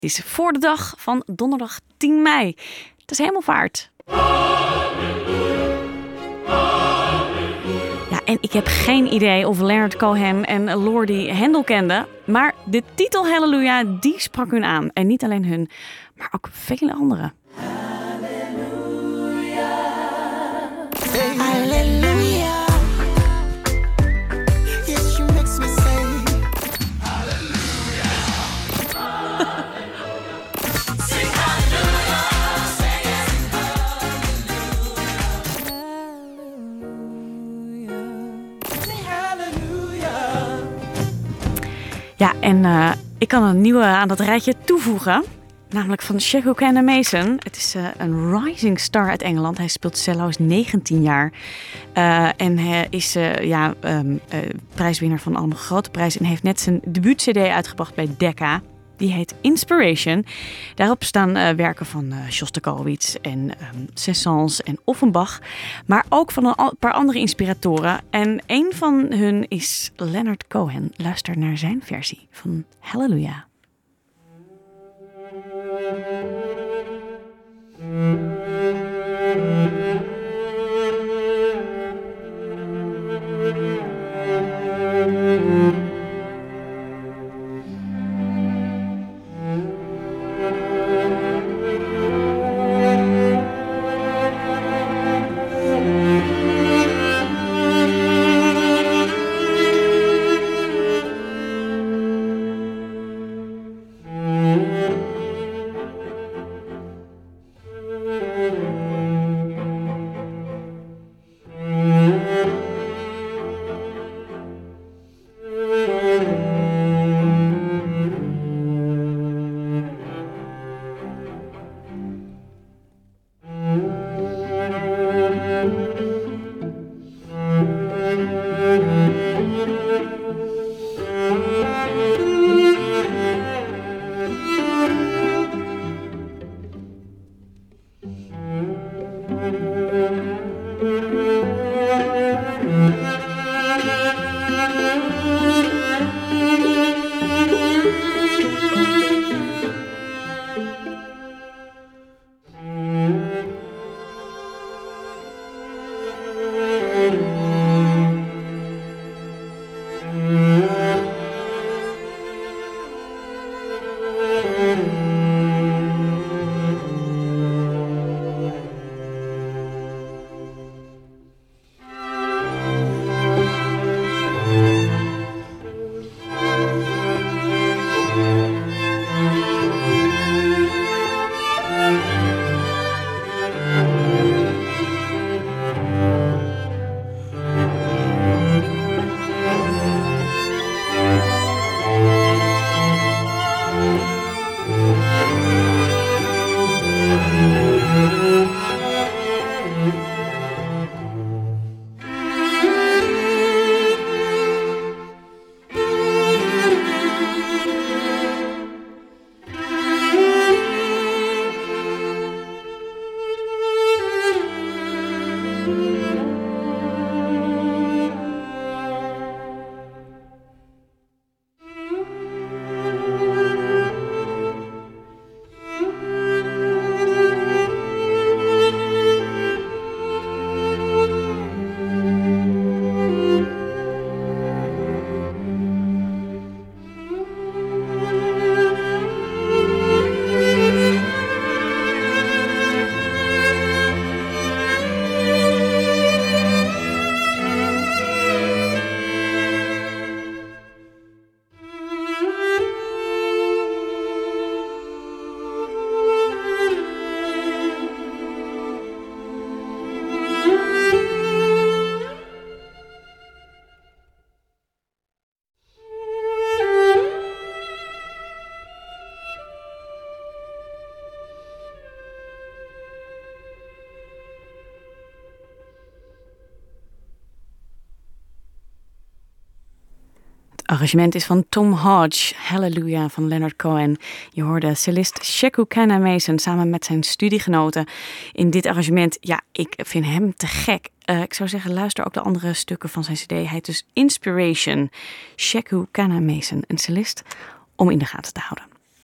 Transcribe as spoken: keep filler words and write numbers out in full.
Het is voor de dag van donderdag tien mei. Het is hemelvaart. Ja, en ik heb geen idee of Leonard Cohen en Lordi Hendel kenden. Maar de titel Halleluja, die sprak hun aan. En niet alleen hun, maar ook vele anderen. Hey, Hallelujah. Yes, you makes me say Hallelujah. Sing Hallelujah. Sing Hallelujah. Sing Hallelujah. Ja, en uh, ik kan een nieuwe aan dat rijtje toevoegen. Namelijk van Sheku Kanneh-Mason. Het is uh, een rising star uit Engeland. Hij speelt cello, is negentien jaar. Uh, en hij is uh, ja, um, uh, prijswinnaar van allemaal grote prijzen. En heeft net zijn debuut-cd uitgebracht bij Decca. Die heet Inspiration. Daarop staan uh, werken van uh, Shostakovich en um, Saint-Saëns en Offenbach. Maar ook van een paar andere inspiratoren. En een van hun is Leonard Cohen. Luister naar zijn versie van Hallelujah. Het arrangement is van Tom Hodge, Hallelujah van Leonard Cohen. Je hoorde cellist Sheku Kanneh-Mason samen met zijn studiegenoten in dit arrangement. Ja, ik vind hem te gek. Uh, ik zou zeggen, luister ook de andere stukken van zijn cd. Hij heet dus Inspiration. Sheku Kanneh-Mason, een cellist om in de gaten te houden.